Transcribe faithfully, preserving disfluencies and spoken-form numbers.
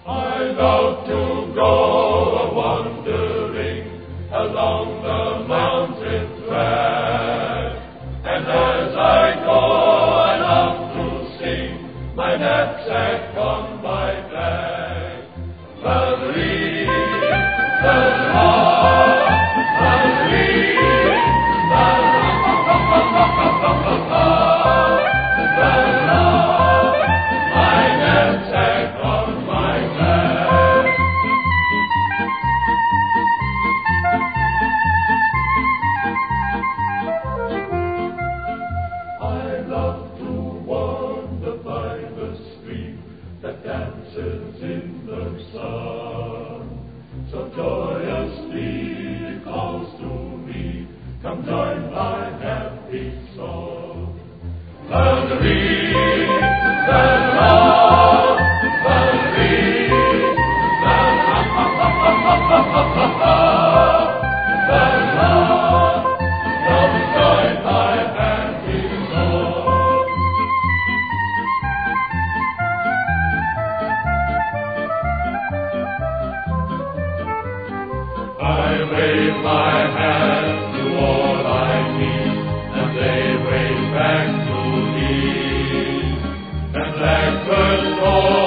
I love to go a-wandering along the mountain track, and as I go I love to sing my knapsack on my back. Valerie, Valerie, Valerie, my knapsack on my back. I love to wander by the stream that dances in the sun. So joyously it calls to me, come join my happy song. Valerie, Valerie, Valerie, Valerie, come join my happy song. I wave my hand to all I meet, and they wave back to me, and blackbirds call.